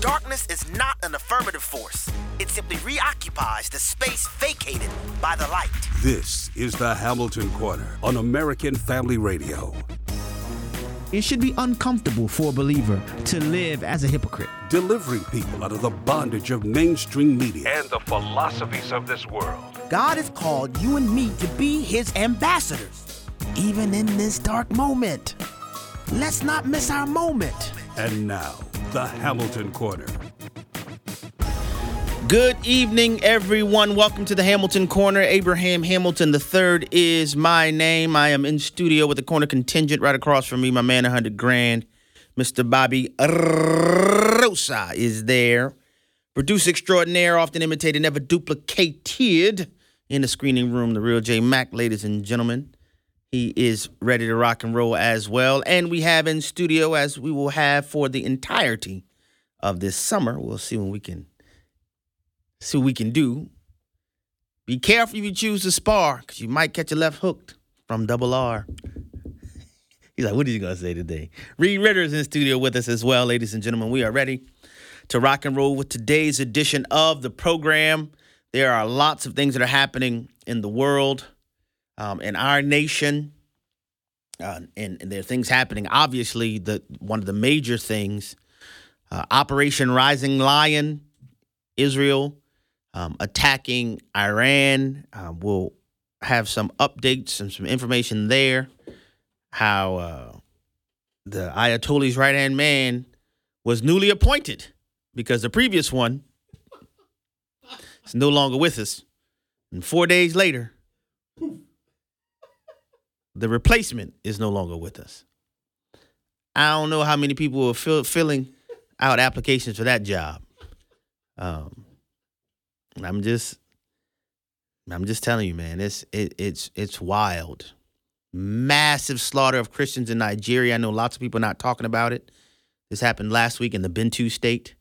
Darkness is not an affirmative force. It simply reoccupies the space vacated by the light. This is the Hamilton Corner on American Family Radio. It should be uncomfortable for a believer to live as a hypocrite. Delivering people out of the bondage of mainstream media and the philosophies of this world. God has called you and me to be his ambassadors, even in this dark moment. Let's not miss our moment. And now, the Hamilton Corner. Good evening, everyone. Welcome to the Hamilton Corner. Abraham Hamilton III is my name. I am in studio with the corner contingent right across from me. My man, 100 grand. Mr. Bobby Rosa is there. Producer extraordinaire, often imitated, never duplicated. In the screening room, the real J Mac, ladies and gentlemen. He is ready to rock and roll as well. And we have in studio, as we will have for the entirety of this summer. We'll see what we can do. Be careful if you choose to spar, because you might catch a left hooked from Double R. He's like, what is he going to say today? Reed Ritter's in studio with us as well, ladies and gentlemen. We are ready to rock and roll with today's edition of the program. There are lots of things that are happening in the world, in our nation, and there are things happening. Obviously, one of the major things, Operation Rising Lion, Israel attacking Iran. We'll have some updates and some information there. How the Ayatollah's right-hand man was newly appointed because the previous one is no longer with us. And 4 days later, the replacement is no longer with us. I don't know how many people are filling out applications for that job. I'm just telling you, man, it's wild. Massive slaughter of Christians in Nigeria. I know lots of people are not talking about it. This happened last week in the Bentu state.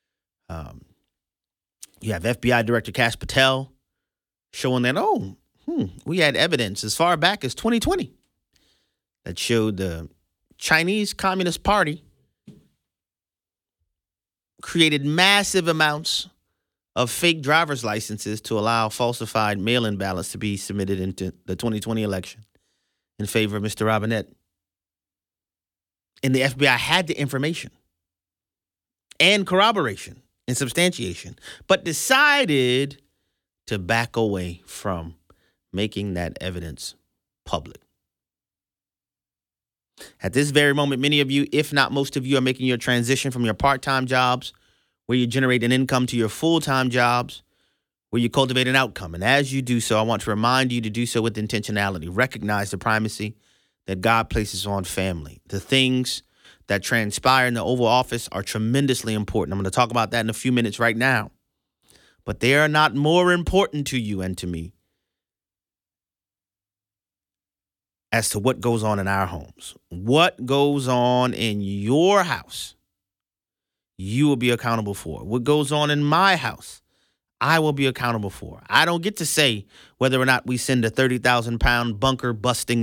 You have FBI Director Kash Patel showing that, we had evidence as far back as 2020 that showed the Chinese Communist Party created massive amounts of fake driver's licenses to allow falsified mail-in ballots to be submitted into the 2020 election in favor of Mr. Robinette. And the FBI had the information and corroboration and substantiation, but decided to back away from making that evidence public. At this very moment, many of you, if not most of you, are making your transition from your part-time jobs where you generate an income to your full-time jobs where you cultivate an outcome. And as you do so, I want to remind you to do so with intentionality. Recognize the primacy that God places on family. The things that transpire in the Oval Office are tremendously important. I'm going to talk about that in a few minutes right now. But they are not more important to you and to me as to what goes on in our homes. What goes on in your house, you will be accountable for. What goes on in my house, I will be accountable for. I don't get to say whether or not we send a 30,000-pound bunker-busting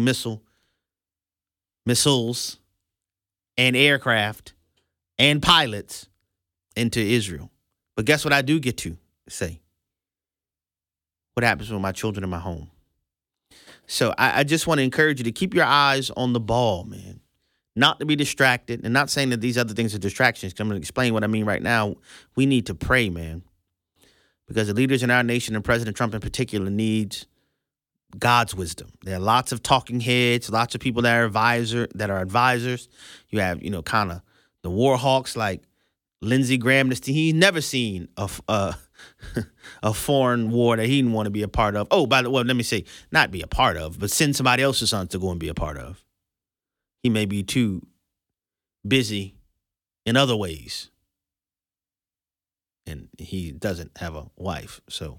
missiles, and aircraft and pilots into Israel. But guess what I do get to say? What happens with my children in my home? So I just want to encourage you to keep your eyes on the ball, man. Not to be distracted, and not saying that these other things are distractions. I'm going to explain what I mean right now. We need to pray, man, because the leaders in our nation, and President Trump in particular, needs God's wisdom. There are lots of talking heads, lots of people that are advisors. You have, kind of the war hawks like Lindsey Graham. He's never seen a foreign war that he didn't want to be a part of. Oh, by the way, let me say, not be a part of, but send somebody else's sons to go and be a part of. He may be too busy in other ways. And he doesn't have a wife, so...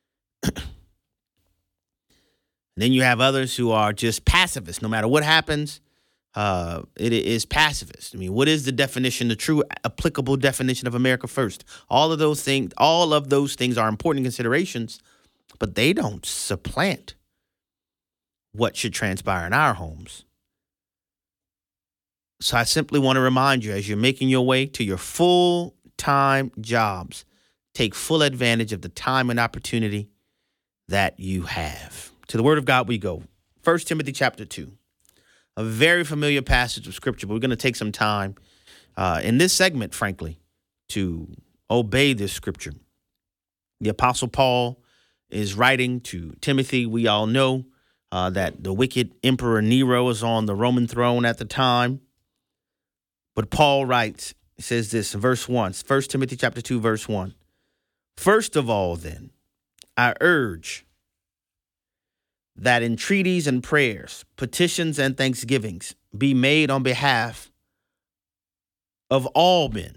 Then you have others who are just pacifists. No matter what happens, it is pacifist. I mean, what is the definition, the true applicable definition of America first? All of those things are important considerations, but they don't supplant what should transpire in our homes. So I simply want to remind you, as you're making your way to your full-time part-time jobs. Take full advantage of the time and opportunity that you have. To the word of God we go. 1 Timothy chapter 2. A very familiar passage of scripture, but we're going to take some time in this segment, frankly, to obey this scripture. The Apostle Paul is writing to Timothy. We all know that the wicked Emperor Nero is on the Roman throne at the time. But Paul writes, he says this in verse 1, 1 Timothy chapter 2, verse 1. First of all, then, I urge that entreaties and prayers, petitions and thanksgivings be made on behalf of all men,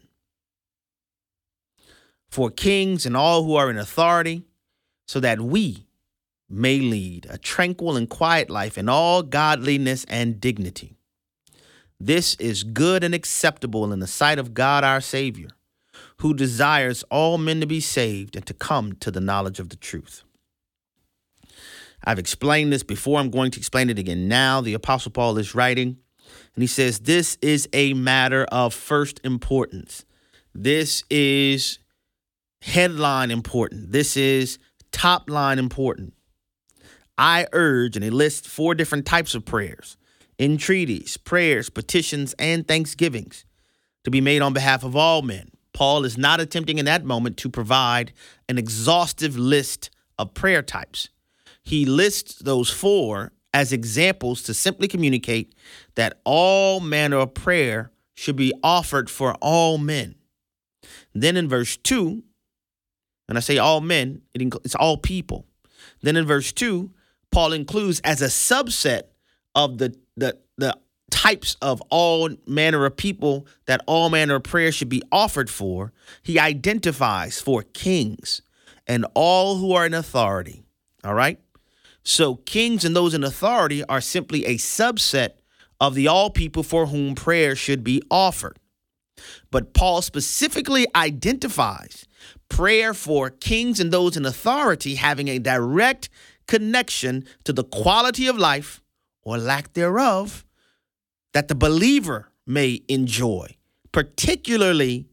for kings and all who are in authority, so that we may lead a tranquil and quiet life in all godliness and dignity. This is good and acceptable in the sight of God our Savior, who desires all men to be saved and to come to the knowledge of the truth. I've explained this before. I'm going to explain it again now. The Apostle Paul is writing, and he says, this is a matter of first importance. This is headline important. This is top line important. I urge, and he lists 4 different types of prayers, entreaties, prayers, petitions, and thanksgivings to be made on behalf of all men. Paul is not attempting in that moment to provide an exhaustive list of prayer types. He lists those 4 as examples to simply communicate that all manner of prayer should be offered for all men. Then in verse 2, when I say all men, it's all people. Then in verse 2, Paul includes as a subset of the types of all manner of people that all manner of prayer should be offered for. He identifies for kings and all who are in authority. All right. So kings and those in authority are simply a subset of the all people for whom prayer should be offered. But Paul specifically identifies prayer for kings and those in authority having a direct connection to the quality of life or lack thereof that the believer may enjoy, particularly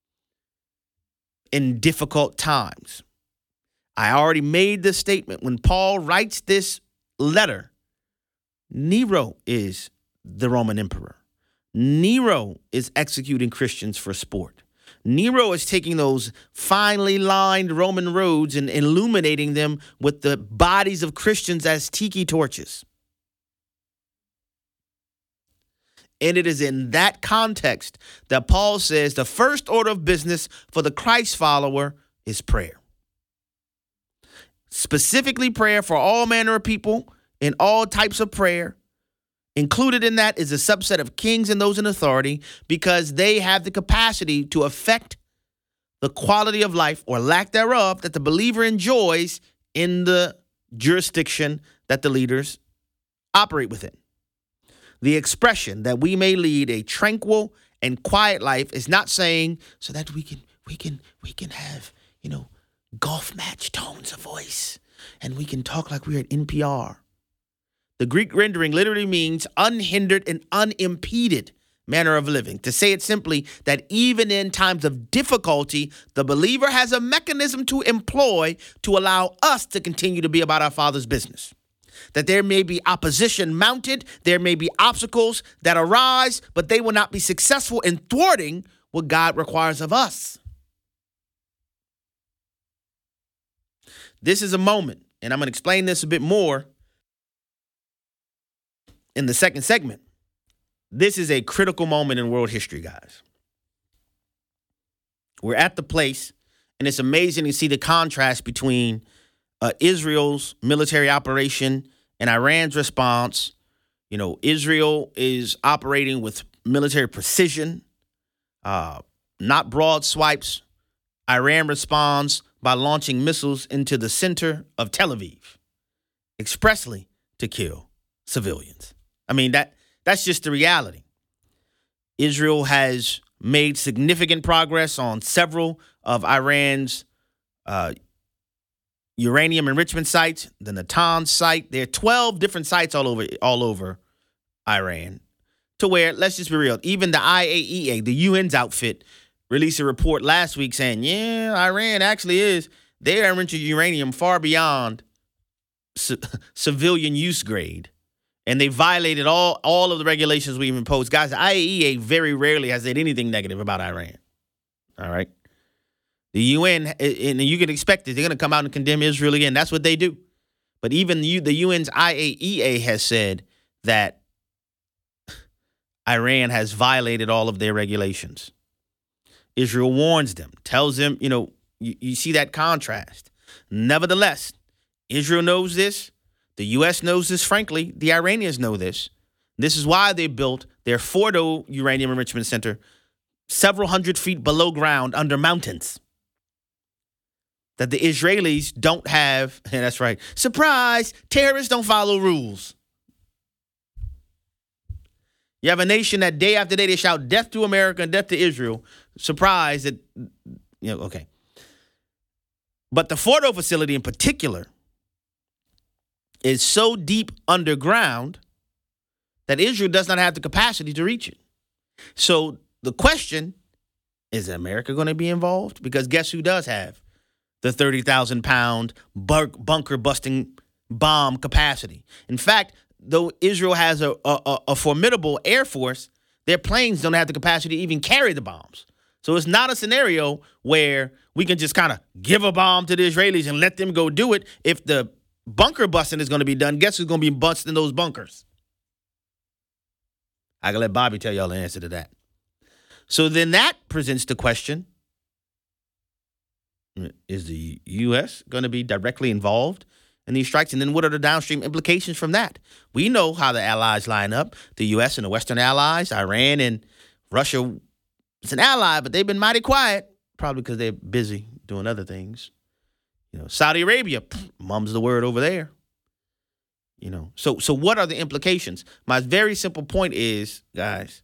in difficult times. I already made the statement when Paul writes this letter, Nero is the Roman emperor. Nero is executing Christians for sport. Nero is taking those finely lined Roman roads and illuminating them with the bodies of Christians as tiki torches. And it is in that context that Paul says the first order of business for the Christ follower is prayer. Specifically prayer for all manner of people in all types of prayer. Included in that is a subset of kings and those in authority because they have the capacity to affect the quality of life or lack thereof that the believer enjoys in the jurisdiction that the leaders operate within. The expression that we may lead a tranquil and quiet life is not saying so that we can have, golf match tones of voice and we can talk like we're at NPR. The Greek rendering literally means unhindered and unimpeded manner of living. To say it simply, that even in times of difficulty, the believer has a mechanism to employ to allow us to continue to be about our Father's business. That there may be opposition mounted, there may be obstacles that arise, but they will not be successful in thwarting what God requires of us. This is a moment, and I'm going to explain this a bit more in the second segment. This is a critical moment in world history, guys. We're at the place, and it's amazing to see the contrast between Israel's military operation and Iran's response. Israel is operating with military precision, not broad swipes. Iran responds by launching missiles into the center of Tel Aviv, expressly to kill civilians. I mean, that's just the reality. Israel has made significant progress on several of Iran's uranium enrichment sites, the Natanz site. There are 12 different sites all over Iran, to where, let's just be real, even the IAEA, the UN's outfit, released a report last week saying, yeah, Iran actually they are enriching uranium far beyond civilian use grade. And they violated all of the regulations we've imposed. Guys, the IAEA very rarely has said anything negative about Iran. All right? The UN, and you can expect it, they're going to come out and condemn Israel again. That's what they do. But even the UN's IAEA has said that Iran has violated all of their regulations. Israel warns them, tells them, you see that contrast. Nevertheless, Israel knows this. The U.S. knows this, frankly. The Iranians know this. This is why they built their Fordo Uranium Enrichment Center several hundred feet below ground under mountains that the Israelis don't have. And that's right. Surprise, terrorists don't follow rules. You have a nation that day after day they shout death to America and death to Israel. Surprise that, okay. But the Fordo facility in particular is so deep underground that Israel does not have the capacity to reach it. So the question, is America going to be involved? Because guess who does have the 30,000-pound bunker-busting bomb capacity? In fact, though Israel has a formidable air force, their planes don't have the capacity to even carry the bombs. So it's not a scenario where we can just kind of give a bomb to the Israelis and let them go do it. If the bunker busting is going to be done, guess who's going to be busting those bunkers? I can let Bobby tell y'all the answer to that. So then that presents the question, is the U.S. going to be directly involved in these strikes? And then what are the downstream implications from that? We know how the allies line up. The U.S. and the Western allies, Iran and Russia, it's an ally, but they've been mighty quiet, probably because they're busy doing other things. Saudi Arabia, mum's the word over there. So what are the implications? My very simple point is, guys,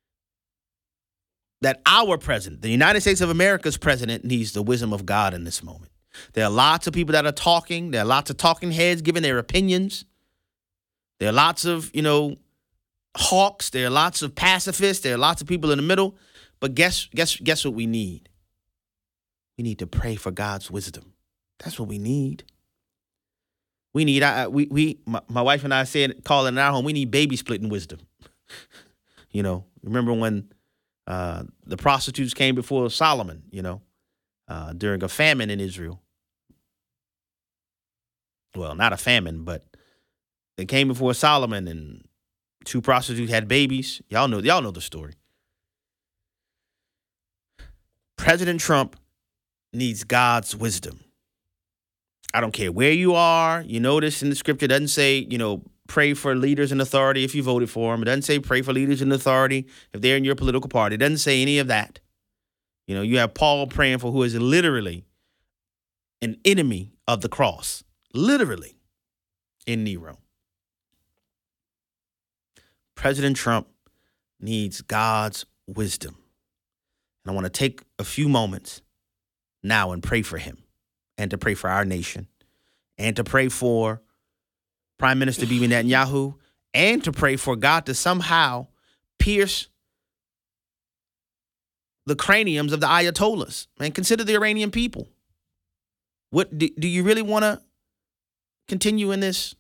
that our president, the United States of America's president, needs the wisdom of God in this moment. There are lots of people that are talking. There are lots of talking heads giving their opinions. There are lots of, hawks. There are lots of pacifists. There are lots of people in the middle. But guess what we need? We need to pray for God's wisdom. That's what we need. We need, my wife and I call it in our home, we need baby splitting wisdom. Remember when the prostitutes came before Solomon, during a famine in Israel. Well, not a famine, but they came before Solomon and two prostitutes had babies. Y'all know the story. President Trump needs God's wisdom. I don't care where you are. You notice in the scripture, it doesn't say, pray for leaders in authority if you voted for them. It doesn't say pray for leaders in authority if they're in your political party. It doesn't say any of that. You have Paul praying for who is literally an enemy of the cross, literally, in Nero. President Trump needs God's wisdom. And I want to take a few moments now and pray for him, and to pray for our nation, and to pray for Prime Minister Bibi Netanyahu, and to pray for God to somehow pierce the craniums of the Ayatollahs. Man, consider the Iranian people. What do you really want to continue in this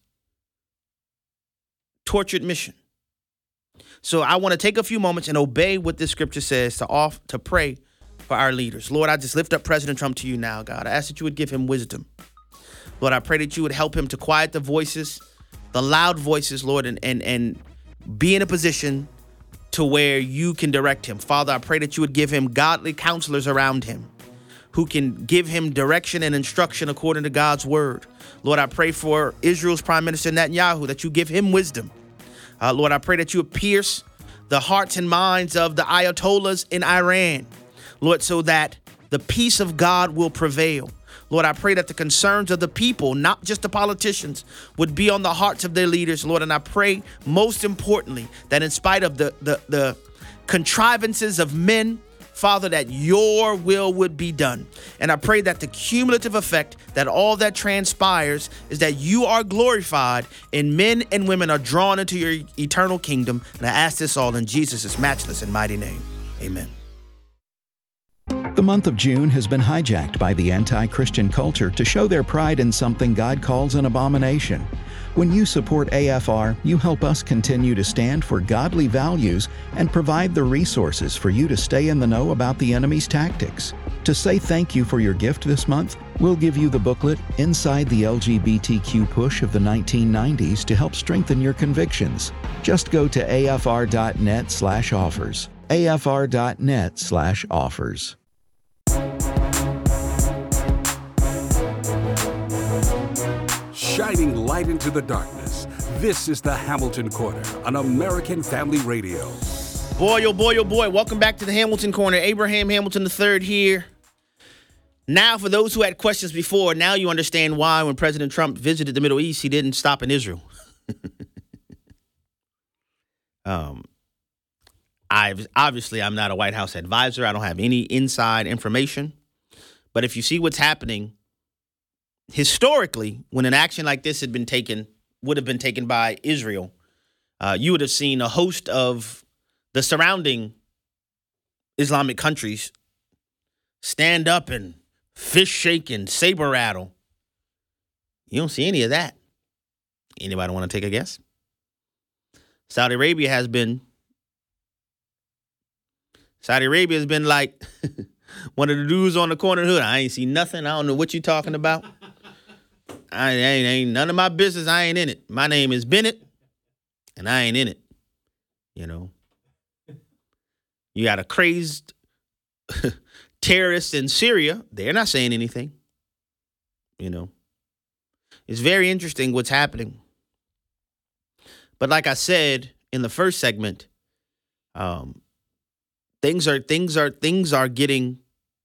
tortured mission? So I want to take a few moments and obey what this scripture says to pray for our leaders. Lord, I just lift up President Trump to you now, God. I ask that you would give him wisdom. Lord, I pray that you would help him to quiet the voices, the loud voices, Lord, and be in a position to where you can direct him. Father, I pray that you would give him godly counselors around him who can give him direction and instruction according to God's word. Lord, I pray for Israel's Prime Minister Netanyahu that you give him wisdom. Lord, I pray that you would pierce the hearts and minds of the Ayatollahs in Iran, Lord, so that the peace of God will prevail. Lord, I pray that the concerns of the people, not just the politicians, would be on the hearts of their leaders, Lord. And I pray, most importantly, that in spite of the contrivances of men, Father, that your will would be done. And I pray that the cumulative effect, that all that transpires is that you are glorified and men and women are drawn into your eternal kingdom. And I ask this all in Jesus' matchless and mighty name. Amen. The month of June has been hijacked by the anti-Christian culture to show their pride in something God calls an abomination. When you support AFR, you help us continue to stand for godly values and provide the resources for you to stay in the know about the enemy's tactics. To say thank you for your gift this month, we'll give you the booklet Inside the LGBTQ Push of the 1990s to help strengthen your convictions. Just go to afr.net/offers. afr.net/offers. Shining light into the darkness. This is the Hamilton Corner on American Family Radio. Boy, oh boy, oh boy. Welcome back to the Hamilton Corner. Abraham Hamilton III here. Now, for those who had questions before, now you understand why when President Trump visited the Middle East, he didn't stop in Israel. Obviously, I'm not a White House advisor. I don't have any inside information. But if you see what's happening, historically, when an action like this would have been taken by Israel, you would have seen a host of the surrounding Islamic countries stand up and fist shake and saber rattle. You don't see any of that. Anybody want to take a guess? Saudi Arabia has been like one of the dudes on the corner of the hood. I ain't seen nothing. I don't know what you talking about. I ain't none of my business. I ain't in it. My name is Bennett, and I ain't in it. You know, you got a crazed terrorist in Syria. They're not saying anything. You know, it's very interesting what's happening. But like I said in the first segment, things are getting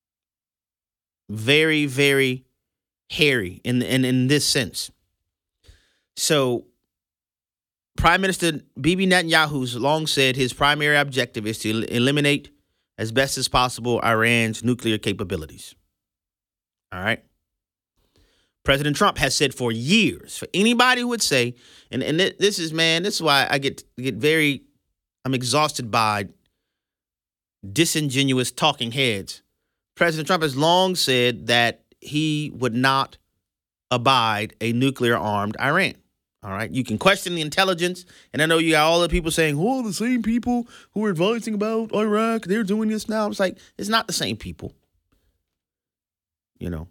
very, very hairy in this sense. So Prime Minister Bibi Netanyahu's long said his primary objective is to eliminate as best as possible Iran's nuclear capabilities. All right. President Trump has said for years, for anybody who would say, and this is why I I'm exhausted by disingenuous talking heads. President Trump has long said that he would not abide a nuclear-armed Iran. All right? You can question the intelligence, and I know you got all the people saying, oh, the same people who are advising about Iraq, they're doing this now. It's like, it's not the same people. You know?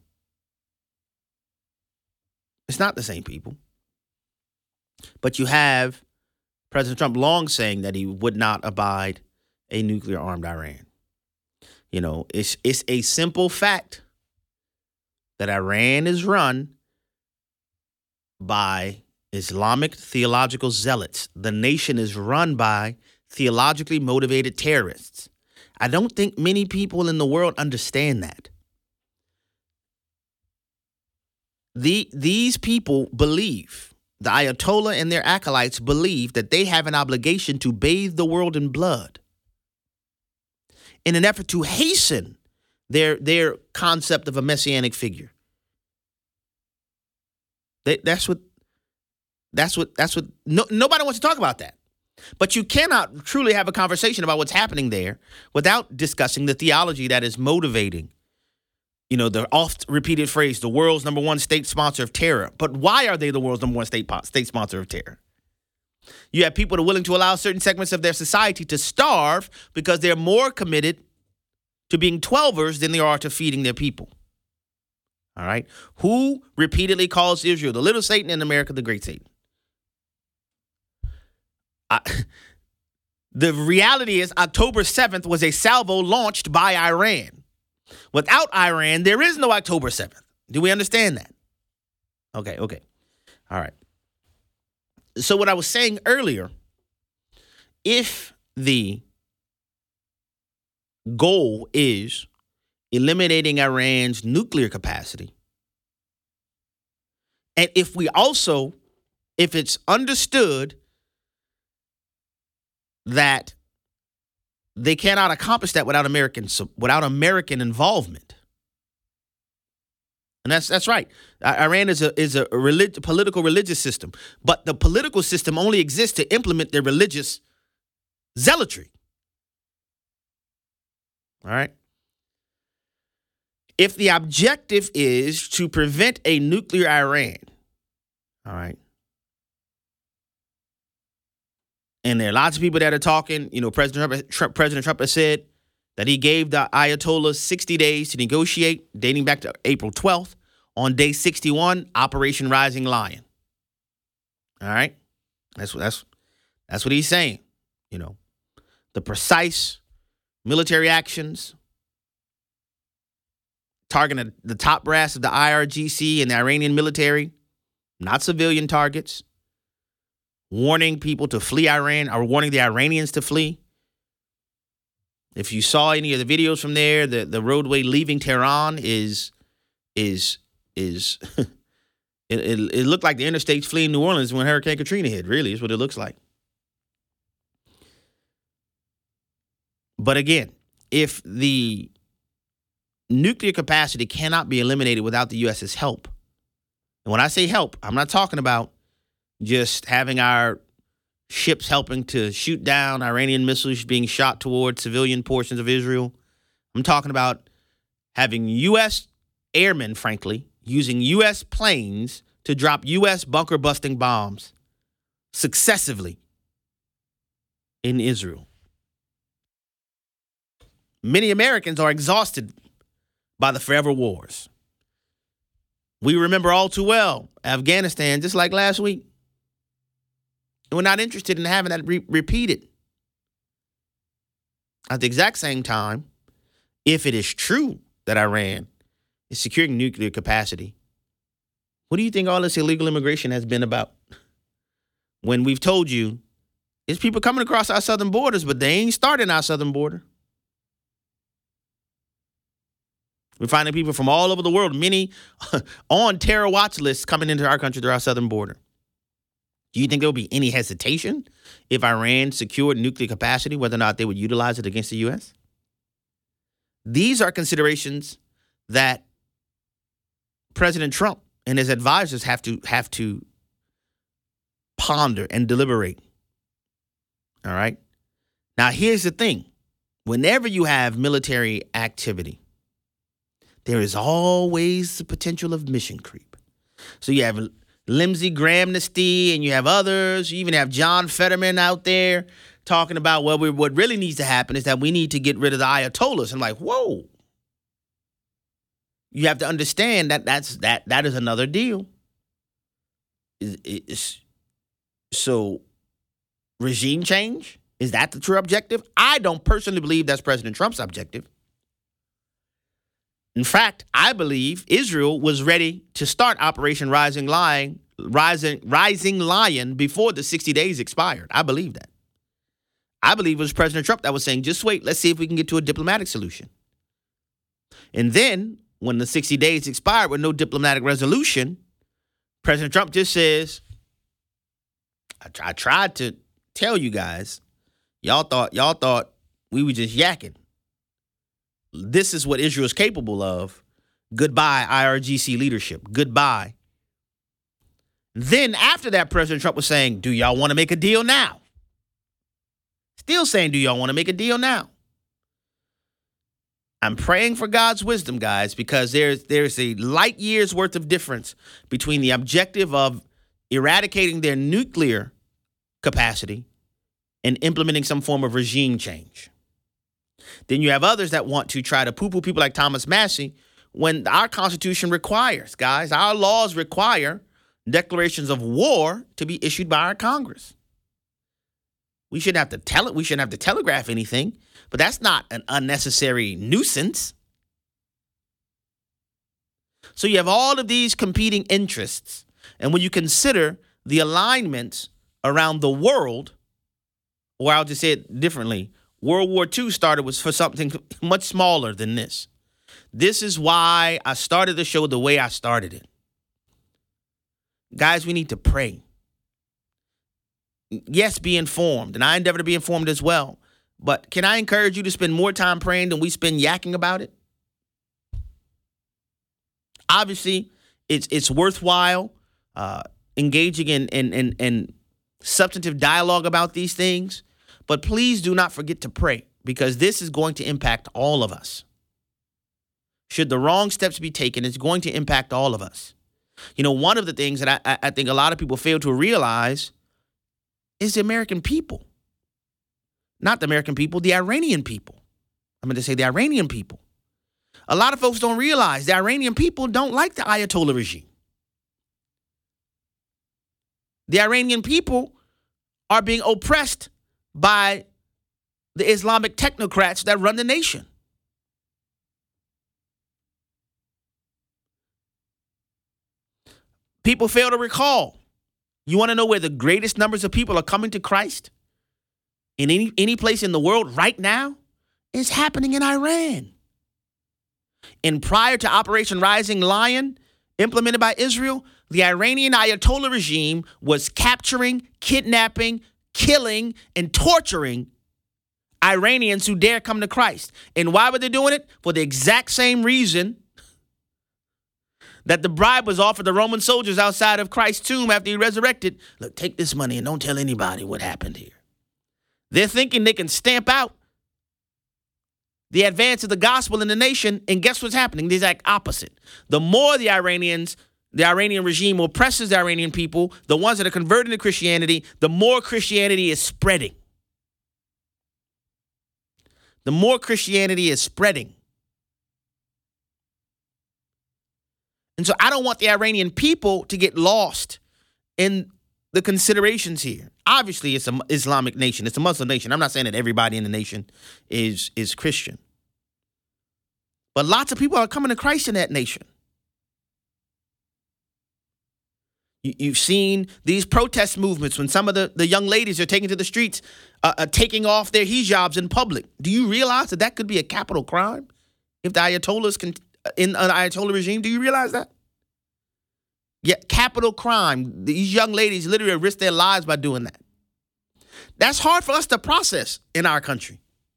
It's not the same people. But you have President Trump long saying that he would not abide a nuclear-armed Iran. You know, it's a simple fact that Iran is run by Islamic theological zealots. The nation is run by theologically motivated terrorists. I don't think many people in the world understand that. These people believe, the Ayatollah and their acolytes believe that they have an obligation to bathe the world in blood in an effort to hasten their concept of a messianic figure. That's what nobody wants to talk about that. But you cannot truly have a conversation about what's happening there without discussing the theology that is motivating, you know, the oft repeated phrase, the world's number one state sponsor of terror. But why are they the world's number one state sponsor of terror? You have people that are willing to allow certain segments of their society to starve because they're more committed to being 12ers than they are to feeding their people. All right. Who repeatedly calls Israel the little Satan and America the great Satan? The reality is October 7th was a salvo launched by Iran. Without Iran, there is no October 7th. Do we understand that? Okay. All right. So what I was saying earlier, if the goal is eliminating Iran's nuclear capacity, and if it's understood that they cannot accomplish that without American involvement. And that's right. Iran is a political religious system, but the political system only exists to implement their religious zealotry. All right. If the objective is to prevent a nuclear Iran, all right, and there are lots of people that are talking, President Trump has said that he gave the Ayatollahs 60 days to negotiate, dating back to April 12th. On day 61, Operation Rising Lion. All right? That's what he's saying. The precise military actions targeting the top brass of the IRGC and the Iranian military, not civilian targets, warning people to flee Iran, or warning the Iranians to flee. If you saw any of the videos from there, the roadway leaving Tehran is it looked like the interstate's fleeing New Orleans when Hurricane Katrina hit. Really, is what it looks like. But again, if the nuclear capacity cannot be eliminated without the U.S.'s help, and when I say help, I'm not talking about just having our ships helping to shoot down Iranian missiles being shot towards civilian portions of Israel. I'm talking about having U.S. airmen, frankly, using U.S. planes to drop U.S. bunker-busting bombs successively in Israel. Many Americans are exhausted by the forever wars. We remember all too well Afghanistan, just like last week. And we're not interested in having that repeated. At the exact same time, if it is true that Iran is securing nuclear capacity, what do you think all this illegal immigration has been about? When we've told you, it's people coming across our southern borders, but they ain't starting our southern border. We're finding people from all over the world, many on terror watch lists, coming into our country through our southern border. Do you think there will be any hesitation if Iran secured nuclear capacity, whether or not they would utilize it against the U.S.? These are considerations that President Trump and his advisors have to ponder and deliberate. All right? Now, here's the thing. Whenever you have military activity, there is always the potential of mission creep. So you have Lindsey Graham-Nesty and you have others. You even have John Fetterman out there talking about, well, what really needs to happen is that we need to get rid of the Ayatollahs. I'm like, whoa. You have to understand that is another deal. So regime change, is that the true objective? I don't personally believe that's President Trump's objective. In fact, I believe Israel was ready to start Operation Rising Lion before the 60 days expired. I believe that. I believe it was President Trump that was saying, just wait, let's see if we can get to a diplomatic solution. And then, when the 60 days expired with no diplomatic resolution, President Trump just says, I tried to tell you guys, y'all thought we were just yakking. This is what Israel is capable of. Goodbye, IRGC leadership. Goodbye. Then after that, President Trump was saying, do y'all want to make a deal now? Still saying, do y'all want to make a deal now? I'm praying for God's wisdom, guys, because there's a light years worth of difference between the objective of eradicating their nuclear capacity and implementing some form of regime change. Then you have others that want to try to poo-poo people like Thomas Massie when our Constitution requires, guys, our laws require declarations of war to be issued by our Congress. We shouldn't have to tell it. We shouldn't have to telegraph anything, but that's not an unnecessary nuisance. So you have all of these competing interests. And when you consider the alignments around the world, or I'll just say it differently, World War II started was for something much smaller than this. This is why I started the show the way I started it. Guys, we need to pray. Yes, be informed, and I endeavor to be informed as well. But can I encourage you to spend more time praying than we spend yakking about it? Obviously, it's worthwhile engaging in substantive dialogue about these things. But please do not forget to pray, because this is going to impact all of us. should the wrong steps be taken, it's going to impact all of us. You know, one of the things that I think a lot of people fail to realize is the American people. Not the American people, the Iranian people. I'm going to say the Iranian people. A lot of folks don't realize the Iranian people don't like the Ayatollah regime. The Iranian people are being oppressed by the Islamic technocrats that run the nation. People fail to recall. You want to know where the greatest numbers of people are coming to Christ? In any place in the world right now? It's happening in Iran. And prior to Operation Rising Lion, implemented by Israel, the Iranian Ayatollah regime was capturing, kidnapping, killing, and torturing Iranians who dare come to Christ. And why were they doing it? For the exact same reason that the bribe was offered the Roman soldiers outside of Christ's tomb after he resurrected. Look, take this money and don't tell anybody what happened here. They're thinking they can stamp out the advance of the gospel in the nation, and guess what's happening? The exact opposite. The more the Iranian regime oppresses the Iranian people, the ones that are converting to Christianity, the more Christianity is spreading. The more Christianity is spreading. And so I don't want the Iranian people to get lost in the considerations here. Obviously, it's an Islamic nation. It's a Muslim nation. I'm not saying that everybody in the nation is Christian. But lots of people are coming to Christ in that nation. You've seen these protest movements when some of the young ladies are taken to the streets, taking off their hijabs in public. Do you realize that could be a capital crime if the Ayatollahs in an Ayatollah regime? Do you realize that? Yeah, capital crime. These young ladies literally risk their lives by doing that. That's hard for us to process in our country.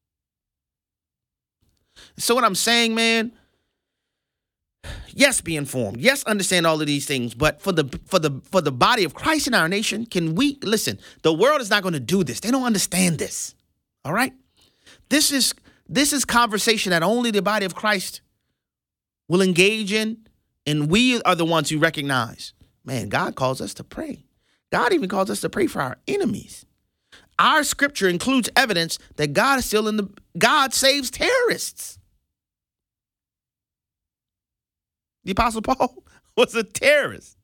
So what I'm saying, man, yes, be informed. Yes, understand all of these things. But for the body of Christ in our nation, can we listen? The world is not going to do this. They don't understand this. All right. This is conversation that only the body of Christ will engage in, and we are the ones who recognize, man, God calls us to pray. God even calls us to pray for our enemies. Our scripture includes evidence that God is still God saves terrorists. The Apostle Paul was a terrorist.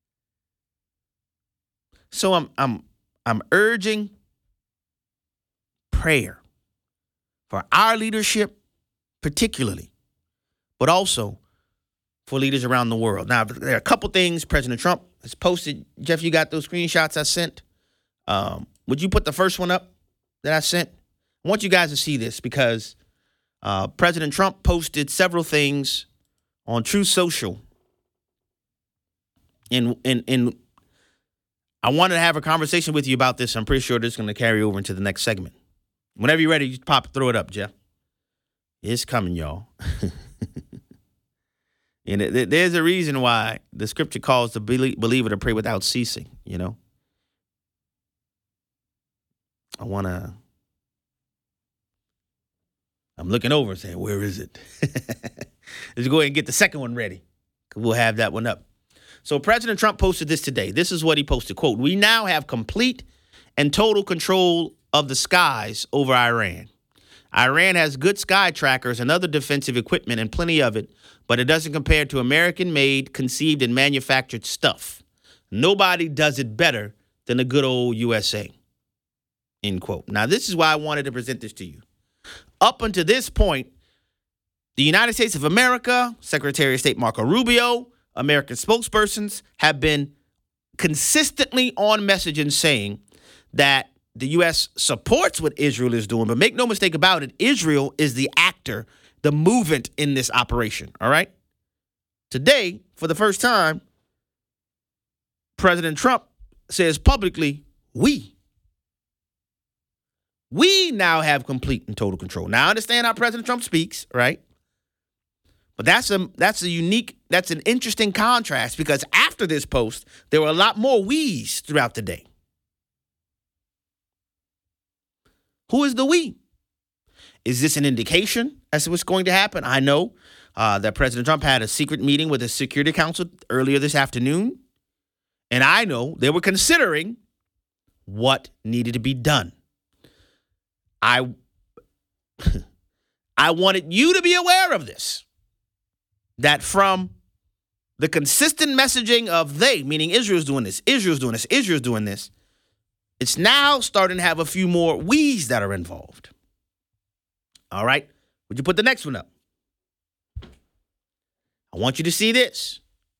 So I'm urging prayer for our leadership, particularly, but also for leaders around the world. Now, there are a couple things President Trump has posted. Jeff, you got those screenshots I sent? Would you put the first one up that I sent? I want you guys to see this because President Trump posted several things on Truth Social. And I wanted to have a conversation with you about this. I'm pretty sure this is going to carry over into the next segment. Whenever you're ready, just throw it up, Jeff. It's coming, y'all. And there's a reason why the scripture calls the believer to pray without ceasing, you know. I'm looking over and saying, where is it? Let's go ahead and get the second one ready. We'll have that one up. So President Trump posted this today. This is what he posted. Quote, "We now have complete and total control of the skies over Iran. Iran has good sky trackers and other defensive equipment and plenty of it, but it doesn't compare to American-made, conceived, and manufactured stuff. Nobody does it better than the good old USA." End quote. Now, this is why I wanted to present this to you. Up until this point, the United States of America, Secretary of State Marco Rubio, American spokespersons have been consistently on message in saying that the U.S. supports what Israel is doing. But make no mistake about it, Israel is the actor, the movement in this operation. All right? Today, for the first time, President Trump says publicly, we now have complete and total control. Now, I understand how President Trump speaks, right? But that's an interesting contrast because after this post, there were a lot more we's throughout the day. Who is the we? Is this an indication as to what's going to happen? I know that President Trump had a secret meeting with the Security Council earlier this afternoon. And I know they were considering what needed to be done. I wanted you to be aware of this, that from the consistent messaging of they, meaning Israel's doing this, Israel's doing this, Israel's doing this, it's now starting to have a few more we's that are involved. All right. Would you put the next one up? I want you to see this,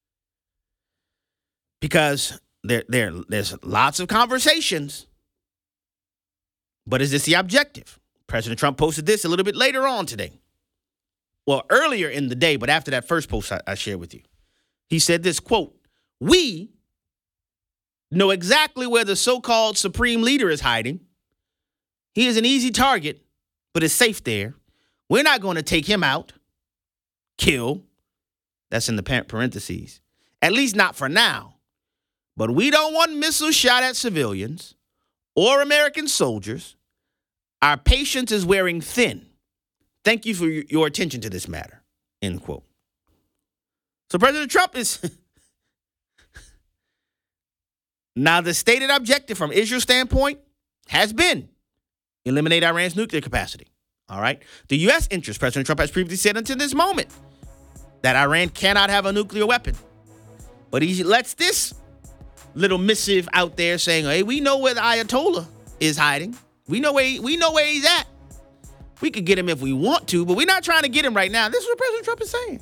because there's lots of conversations, but is this the objective? President Trump posted this a little bit later on today. Well, earlier in the day, but after that first post I shared with you. He said this, quote, "We know exactly where the so-called supreme leader is hiding. He is an easy target, but is safe there. We're not going to take him out. Kill." That's in the parentheses. "At least not for now. But we don't want missiles shot at civilians or American soldiers. Our patience is wearing thin. Thank you for your attention to this matter." End quote. So President Trump is... Now, the stated objective from Israel's standpoint has been eliminate Iran's nuclear capacity. All right? The U.S. interest, President Trump has previously said until this moment, that Iran cannot have a nuclear weapon. But he lets this little missive out there saying, hey, we know where the Ayatollah is hiding. We know where he's at. We could get him if we want to, but we're not trying to get him right now. This is what President Trump is saying.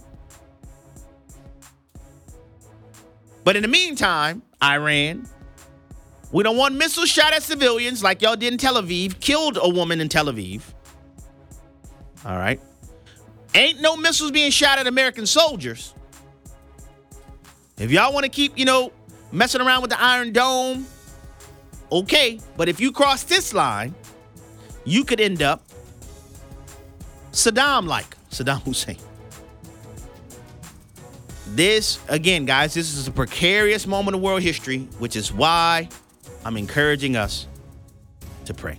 But in the meantime, Iran, we don't want missiles shot at civilians like y'all did in Tel Aviv, killed a woman in Tel Aviv. All right. Ain't no missiles being shot at American soldiers. If y'all want to keep, messing around with the Iron Dome, okay. But if you cross this line, you could end up Saddam Hussein. This, again, guys, this is a precarious moment of world history, which is why I'm encouraging us to pray.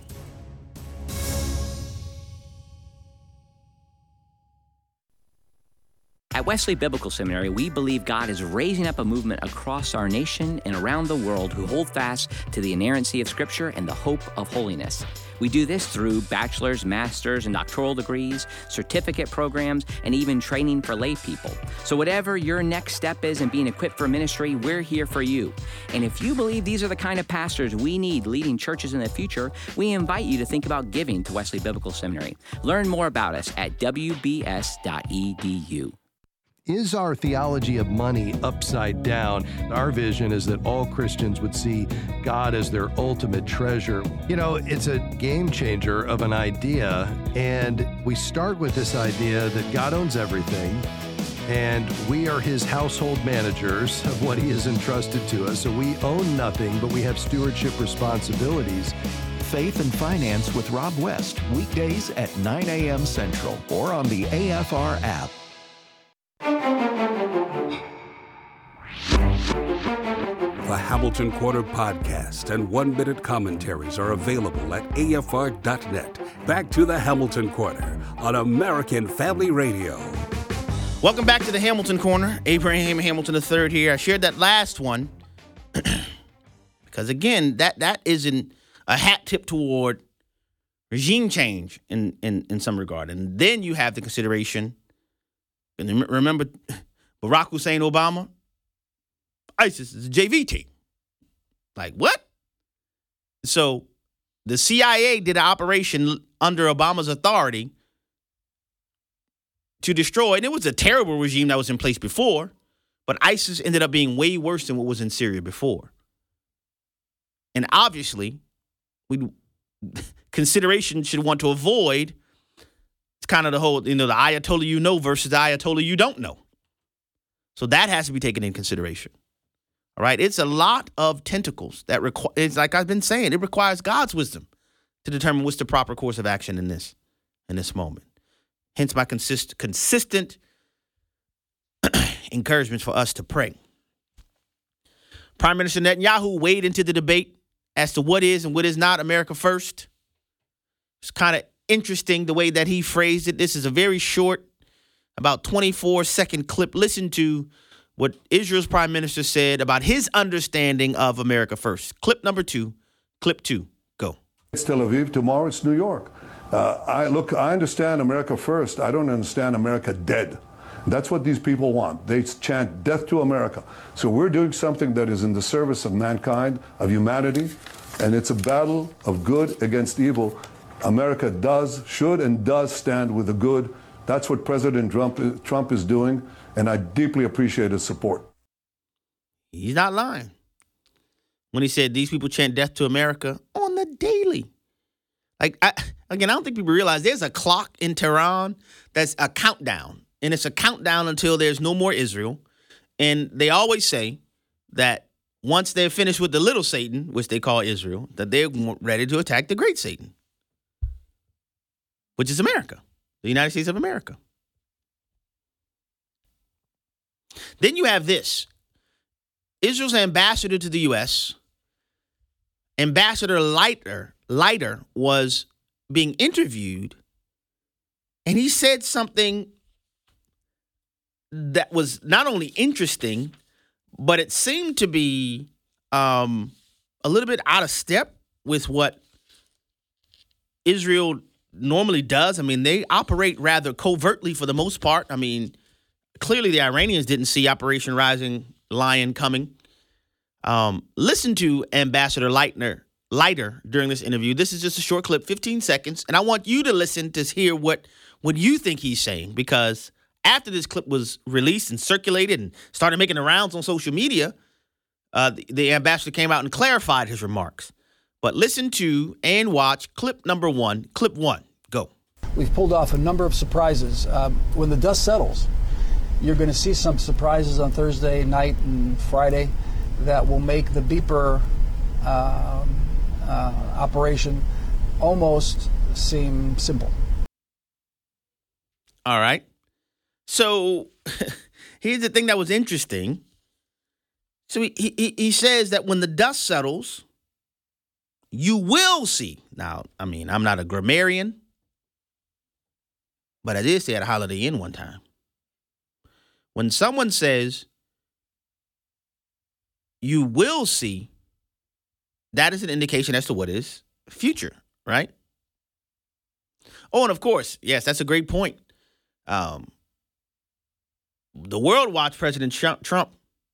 At Wesley Biblical Seminary, we believe God is raising up a movement across our nation and around the world who hold fast to the inerrancy of Scripture and the hope of holiness. We do this through bachelor's, master's, and doctoral degrees, certificate programs, and even training for lay people. So whatever your next step is in being equipped for ministry, we're here for you. And if you believe these are the kind of pastors we need leading churches in the future, we invite you to think about giving to Wesley Biblical Seminary. Learn more about us at wbs.edu. Is our theology of money upside down? Our vision is that all Christians would see God as their ultimate treasure. It's a game changer of an idea, and we start with this idea that God owns everything, and we are his household managers of what he has entrusted to us. So we own nothing, but we have stewardship responsibilities. Faith and Finance with Rob West, weekdays at 9 a.m. Central or on the AFR app. The Hamilton Corner podcast and 1-minute commentaries are available at afr.net. Back to the Hamilton Corner on American Family Radio. Welcome back to the Hamilton Corner. Abraham Hamilton III here. I shared that last one because, again, that isn't a hat tip toward regime change in some regard. And then you have the consideration, and remember Barack Hussein Obama? ISIS is a JV team. Like, what? So the CIA did an operation under Obama's authority to destroy, and it was a terrible regime that was in place before, but ISIS ended up being way worse than what was in Syria before. And obviously, consideration should want to avoid, it's kind of the whole, the Ayatollah you know versus the Ayatollah you don't know. So that has to be taken in consideration. All right, it's a lot of tentacles that it's like I've been saying, it requires God's wisdom to determine what's the proper course of action in this moment. Hence my consistent encouragement for us to pray. Prime Minister Netanyahu weighed into the debate as to what is and what is not America first. It's kind of interesting the way that he phrased it. This is a very short about 24-second clip. Listen to what Israel's prime minister said about his understanding of America First. Clip number 2, clip 2, go. It's Tel Aviv, tomorrow it's New York. I understand America First. I don't understand America dead. That's what these people want. They chant death to America. So we're doing something that is in the service of mankind, of humanity, and it's a battle of good against evil. America should and does stand with the good. That's what President Trump is doing, and I deeply appreciate his support. He's not lying when he said these people chant death to America on the daily. Like, I don't think people realize there's a clock in Tehran that's a countdown. And it's a countdown until there's no more Israel. And they always say that once they're finished with the little Satan, which they call Israel, that they're ready to attack the great Satan, which is America, the United States of America. Then you have this. Israel's ambassador to the U.S., Ambassador Leiter, was being interviewed, and he said something that was not only interesting, but it seemed to be a little bit out of step with what Israel normally does. I mean, they operate rather covertly for the most part. I mean, clearly the Iranians didn't see Operation Rising Lion coming. Listen to Ambassador Leiter during this interview. This is just a short clip, 15 seconds, and I want you to listen to hear what you think he's saying, because after this clip was released and circulated and started making the rounds on social media, the ambassador came out and clarified his remarks. But listen to and watch clip number 1. Clip 1. Go. We've pulled off a number of surprises. When the dust settles, you're going to see some surprises on Thursday night and Friday that will make the beeper operation almost seem simple. All right. So here's the thing that was interesting. So he says that when the dust settles, you will see. Now, I mean, I'm not a grammarian, but I did say at a Holiday Inn one time. When someone says you will see, that is an indication as to what is future, right? Oh, and of course, yes, that's a great point. The world watched President Trump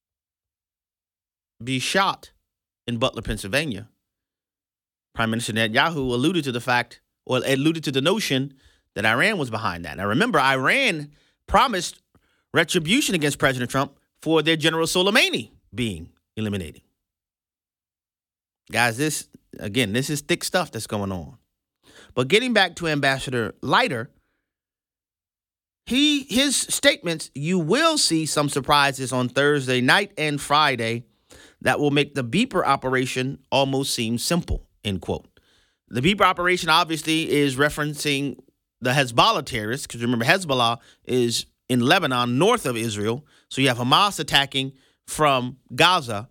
be shot in Butler, Pennsylvania. Prime Minister Netanyahu alluded to the notion that Iran was behind that. Now, remember, Iran promised retribution against President Trump for their General Soleimani being eliminated. Guys, this is thick stuff that's going on. But getting back to Ambassador Leiter, his statements, you will see some surprises on Thursday night and Friday that will make the beeper operation almost seem simple, end quote. The beeper operation obviously is referencing the Hezbollah terrorists, because remember, Hezbollah is in Lebanon, north of Israel. So you have Hamas attacking from Gaza.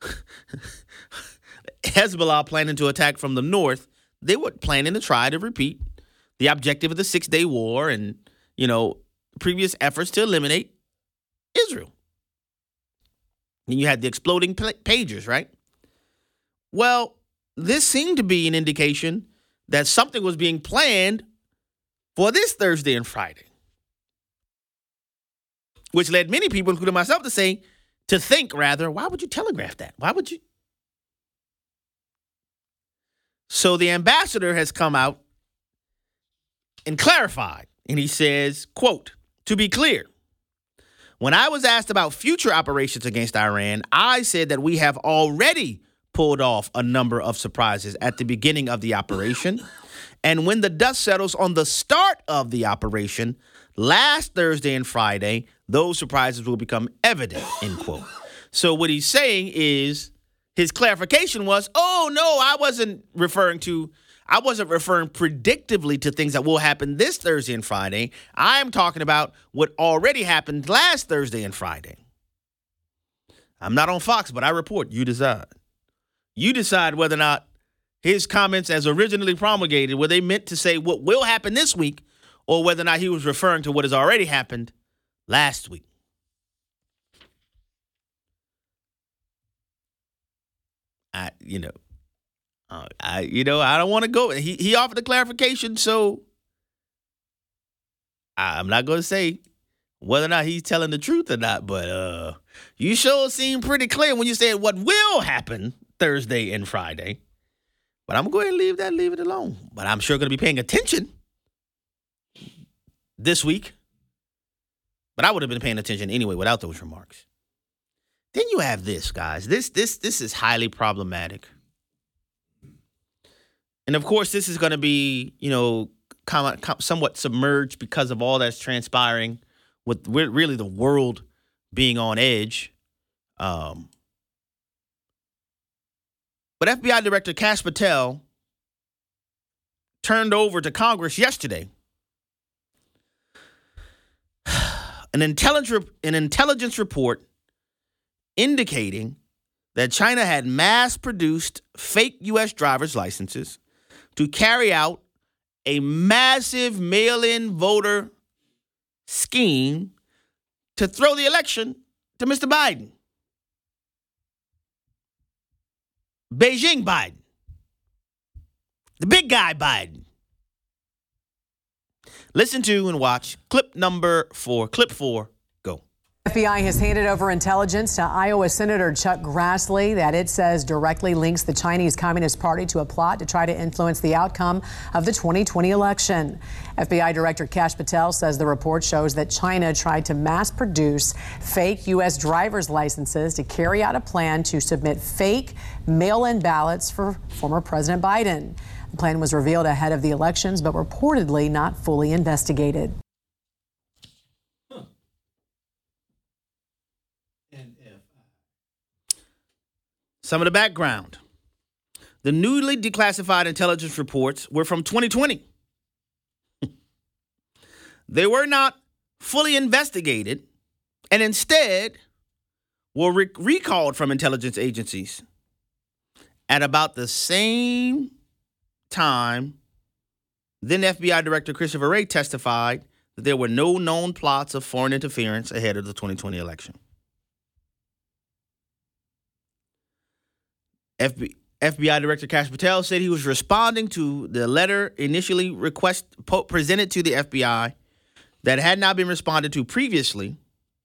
Hezbollah planning to attack from the north. They were planning to try to repeat the objective of the 6-Day War and, previous efforts to eliminate Israel. And you had the exploding pagers, right? Well, this seemed to be an indication that something was being planned for this Thursday and Friday, which led many people, including myself, to think, why would you telegraph that? Why would you? So the ambassador has come out and clarified, and he says, quote, to be clear, when I was asked about future operations against Iran, I said that we have already pulled off a number of surprises at the beginning of the operation. And when the dust settles on the start of the operation, last Thursday and Friday, those surprises will become evident, end quote. So what he's saying is, his clarification was, oh, no, I wasn't referring predictively to things that will happen this Thursday and Friday. I'm talking about what already happened last Thursday and Friday. I'm not on Fox, but I report. You decide. You decide whether or not his comments as originally promulgated, were they meant to say what will happen this week, or whether or not he was referring to what has already happened last week. I don't want to go. He offered a clarification, so I'm not going to say whether or not he's telling the truth or not, but you sure seem pretty clear when you said what will happen Thursday and Friday. But I'm going to leave it alone. But I'm sure going to be paying attention this week. But I would have been paying attention anyway without those remarks. Then you have this, guys. This is highly problematic. And of course, this is going to be, somewhat submerged because of all that's transpiring with really the world being on edge. But FBI Director Kash Patel turned over to Congress yesterday an intelligence report indicating that China had mass-produced fake U.S. driver's licenses to carry out a massive mail-in voter scheme to throw the election to Mr. Biden. Beijing Biden. The big guy Biden. Listen to and watch clip 4, go. FBI has handed over intelligence to Iowa Senator Chuck Grassley that it says directly links the Chinese Communist Party to a plot to try to influence the outcome of the 2020 election. FBI Director Kash Patel says the report shows that China tried to mass produce fake U.S. driver's licenses to carry out a plan to submit fake mail-in ballots for former President Biden. The plan was revealed ahead of the elections, but reportedly not fully investigated. Some of the background. The newly declassified intelligence reports were from 2020. They were not fully investigated and instead were recalled from intelligence agencies at about the same time. Then FBI Director Christopher Wray testified that there were no known plots of foreign interference ahead of the 2020 election. FBI Director Kash Patel said he was responding to the letter initially presented to the FBI that had not been responded to previously.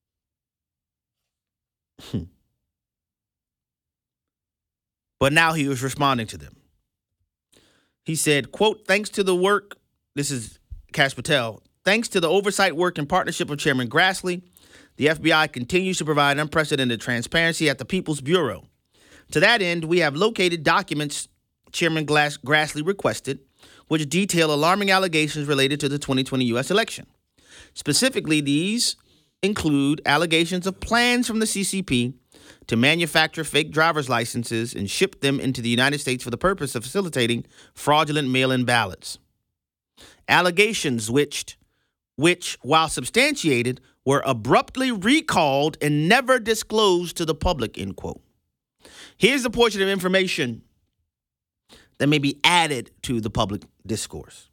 But now he was responding to them. He said, quote, thanks to the work, this is Kash Patel, thanks to the oversight work and partnership of Chairman Grassley, the FBI continues to provide unprecedented transparency at the People's Bureau. To that end, we have located documents Chairman Grassley requested, which detail alarming allegations related to the 2020 U.S. election. Specifically, these include allegations of plans from the CCP to manufacture fake driver's licenses and ship them into the United States for the purpose of facilitating fraudulent mail-in ballots. Allegations which, while substantiated, were abruptly recalled and never disclosed to the public, end quote. Here's the portion of information that may be added to the public discourse.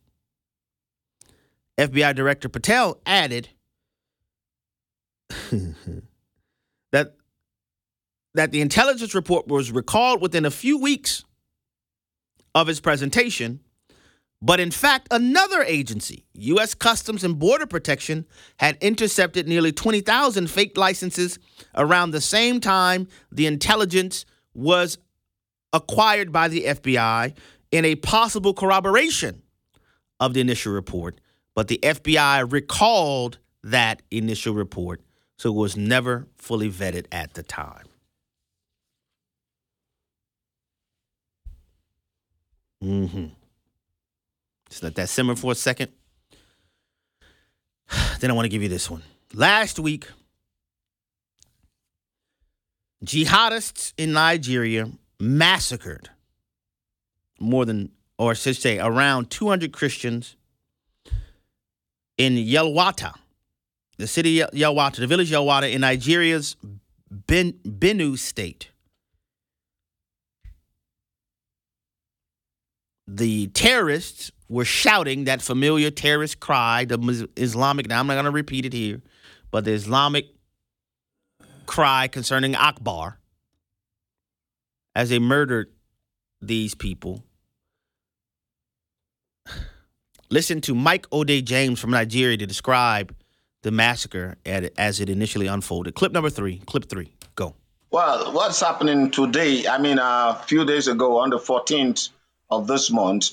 FBI Director Patel added that the intelligence report was recalled within a few weeks of its presentation, but in fact, another agency, U.S. Customs and Border Protection, had intercepted nearly 20,000 fake licenses around the same time the intelligence was acquired by the FBI in a possible corroboration of the initial report, but the FBI recalled that initial report, so it was never fully vetted at the time. Just let that simmer for a second. Then I want to give you this one. Last week, jihadists in Nigeria massacred around 200 Christians in Yelwata, the city of Yelwata, the village Yelwata in Nigeria's Benue state. The terrorists were shouting that familiar terrorist cry, the Islamic, now I'm not going to repeat it here, but the Islamic cry concerning Akbar as they murdered these people. Listen to Mike Ode James from Nigeria to describe the massacre as it initially unfolded. Clip 3, go. Well, what's happening today, a few days ago on the 14th of this month,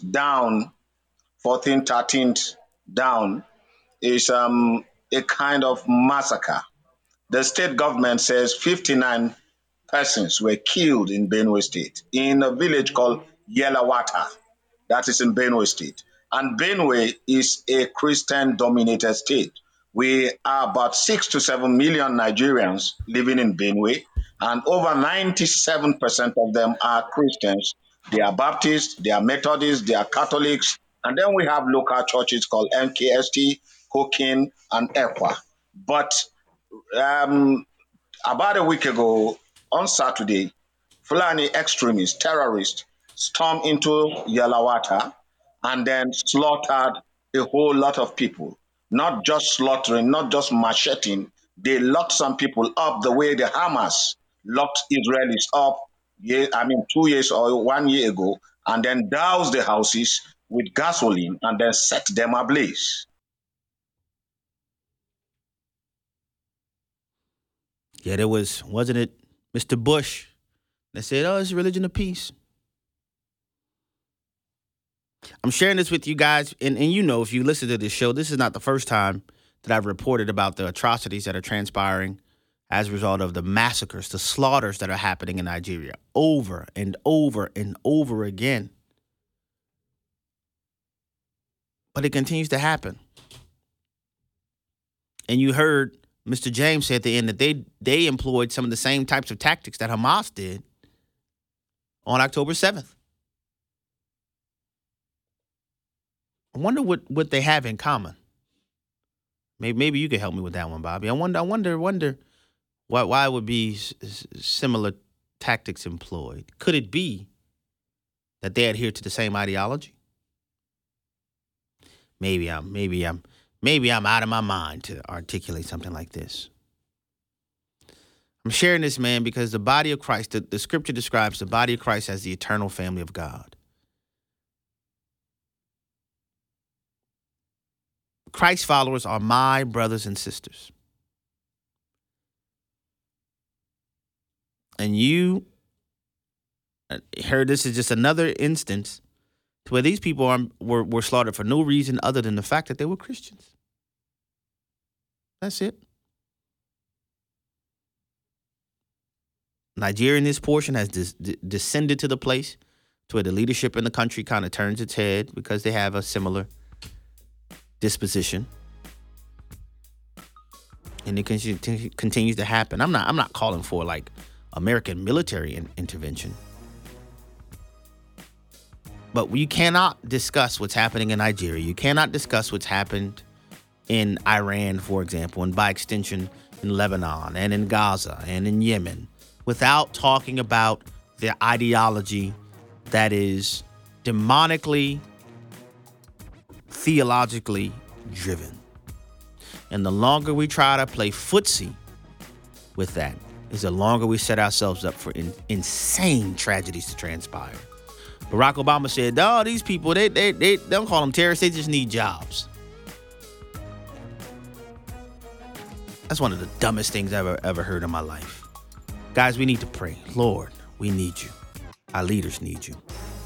13th down, is a kind of massacre. The state government says 59 persons were killed in Benue State in a village called Yelawata. That is in Benue State. And Benue is a Christian-dominated state. We are about 6 to 7 million Nigerians living in Benue, and over 97% of them are Christians. They are Baptists, they are Methodists, they are Catholics, and then we have local churches called MKST, Kokin, and EPWA. But about a week ago, on Saturday, Fulani extremists, terrorists, stormed into Yelawata and then slaughtered a whole lot of people. Not just slaughtering, not just macheting. They locked some people up the way the Hamas locked Israelis up 2 years or 1 year ago, and then doused the houses with gasoline and then set them ablaze. Yeah, there wasn't it Mr. Bush that said, it's a religion of peace. I'm sharing this with you guys, and if you listen to this show, this is not the first time that I've reported about the atrocities that are transpiring as a result of the massacres, the slaughters that are happening in Nigeria over and over and over again. But it continues to happen. And you heard Mr. James say at the end that they employed some of the same types of tactics that Hamas did on October 7th. I wonder what they have in common. Maybe you can help me with that one, Bobby. I wonder why would be similar tactics employed. Could it be that they adhere to the same ideology? Maybe I'm out of my mind to articulate something like this. I'm sharing this, man, because the body of Christ, the scripture describes the body of Christ as the eternal family of God. Christ followers are my brothers and sisters. And you heard this is just another instance to where these people were slaughtered for no reason other than the fact that they were Christians. That's it. Nigeria in this portion has descended to the place to where the leadership in the country kind of turns its head because they have a similar disposition. And it continues to happen. I'm not calling for like American military intervention. But you cannot discuss what's happening in Nigeria. You cannot discuss what's happened in Iran, for example, and by extension in Lebanon and in Gaza and in Yemen without talking about the ideology that is demonically, theologically driven. And the longer we try to play footsie with that is the longer we set ourselves up for insane tragedies to transpire. Barack Obama said, these people, they don't call them terrorists, they just need jobs. That's one of the dumbest things I've ever heard in my life. Guys, we need to pray. Lord, we need you. Our leaders need you.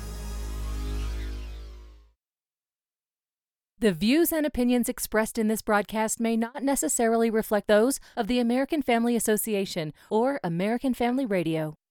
The views and opinions expressed in this broadcast may not necessarily reflect those of the American Family Association or American Family Radio.